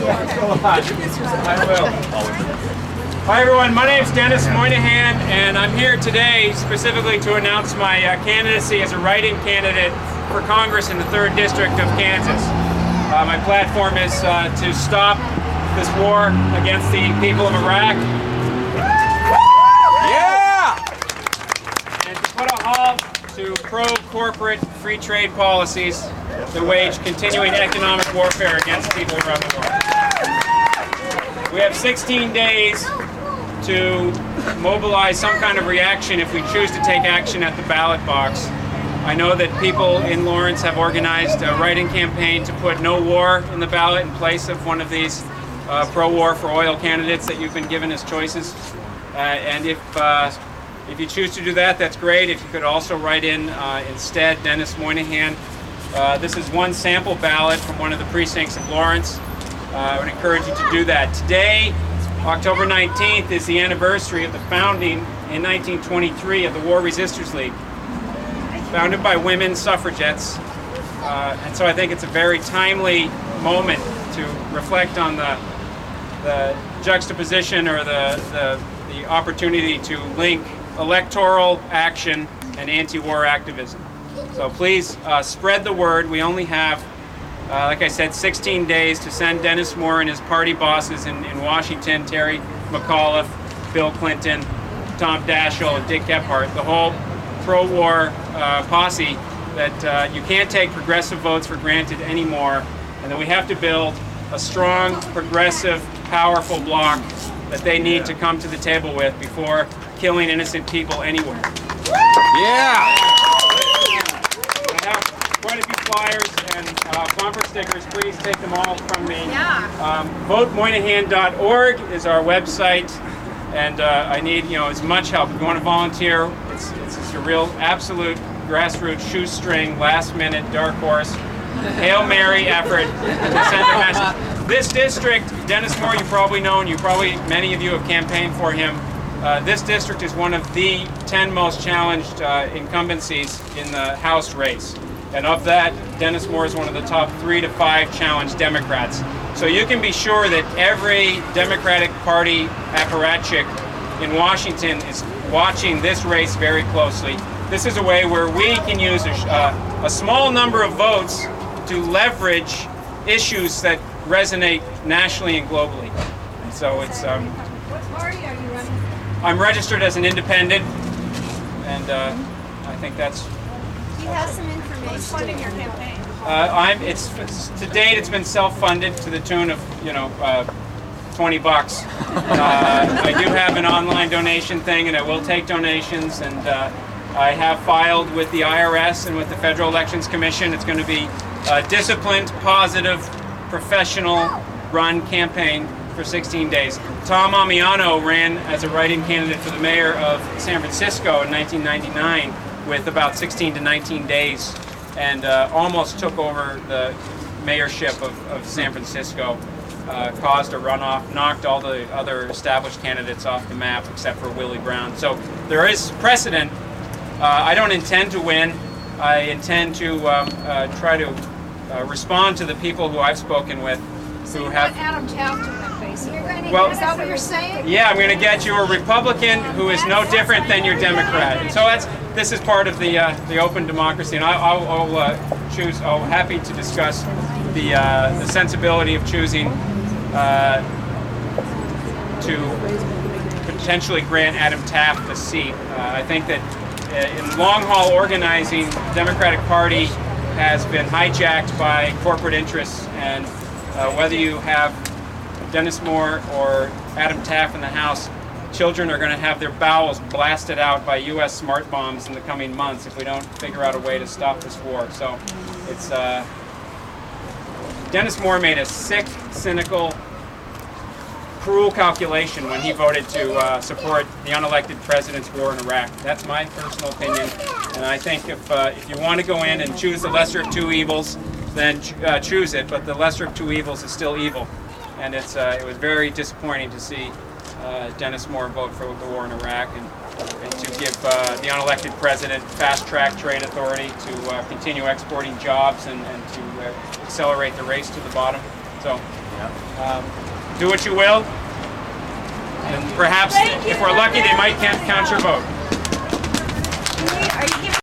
I will. Hi everyone, my name is Dennis Moynihan, and I'm here today specifically to announce my candidacy as a write-in candidate for Congress in the 3rd District of Kansas. My platform is to stop this war against the people of Iraq. Yeah! And to put a halt to pro-corporate free trade policies that wage continuing economic warfare against people around the world. We have 16 days to mobilize some kind of reaction if we choose to take action at the ballot box. I know that people in Lawrence have organized a write-in campaign to put no war in the ballot in place of one of these pro-war for oil candidates that you've been given as choices. And if you choose to do that, that's great. If you could also write in instead Dennis Moynihan. This is one sample ballot from one of the precincts of Lawrence. I would encourage you to do that. Today, October 19th, is the anniversary of the founding in 1923 of the War Resisters League, founded by women suffragettes. And so I think it's a very timely moment to reflect on the juxtaposition or the opportunity to link electoral action and anti-war activism. So please spread the word. We only have, like I said, 16 days to send Dennis Moore and his party bosses in Washington, Terry McAuliffe, Bill Clinton, Tom Daschle, and Dick Gephardt, the whole pro-war posse, that you can't take progressive votes for granted anymore, and that we have to build a strong, progressive, powerful bloc that they need to come to the table with before killing innocent people anywhere. Yeah! I have quite a few flyers and bumper stickers. Please take them all from me. VoteMoynihan.org is our website, and I need as much help. If you want to volunteer, it's just a real absolute grassroots shoestring, last-minute, dark horse, Hail Mary effort to send a message. This district, Dennis Moore, you probably know, and many of you have campaigned for him. This district is one of the 10 most challenged incumbencies in the House race. And of that, Dennis Moore is one of the top 3 to 5 challenged Democrats. So you can be sure that every Democratic Party apparatchik in Washington is watching this race very closely. This is a way where we can use a small number of votes to leverage issues that resonate nationally and globally. And so it's... What party are you running for? I'm registered as an independent, and I think that's... Do you have some information? Who's funding your campaign? To date, it's been self-funded to the tune of, $20. I do have an online donation thing, and I will take donations, and I have filed with the IRS and with the Federal Elections Commission. It's going to be a disciplined, positive, professional-run campaign for 16 days. Tom Amiano ran as a write-in candidate for the mayor of San Francisco in 1999 with about 16 to 19 days, and almost took over the mayorship of San Francisco, caused a runoff, knocked all the other established candidates off the map except for Willie Brown. So there is precedent. I don't intend to win. I intend to try to respond to the people who I've spoken with So who you have... want Adam Taft to win, basically. Well, is that what you're saying? Yeah, I'm going to get you a Republican who is no different than your Democrat. And so this is part of the open democracy, and I'll choose. I'm happy to discuss the sensibility of choosing to potentially grant Adam Taft the seat. I think that in long haul organizing, the Democratic Party has been hijacked by corporate interests, and whether you have Dennis Moore or Adam Taft in the House, children are going to have their bowels blasted out by U.S. smart bombs in the coming months if we don't figure out a way to stop this war. So it's Dennis Moore made a sick, cynical, cruel calculation when he voted to support the unelected president's war in Iraq. That's my personal opinion, and I think if you want to go in and choose the lesser of two evils, then choose it. But the lesser of two evils is still evil, and it was very disappointing to see Dennis Moore vote for the war in Iraq and to give the unelected president fast-track trade authority to continue exporting jobs and to accelerate the race to the bottom. So, do what you will. And perhaps, if we're lucky, they might count your vote. Are you giving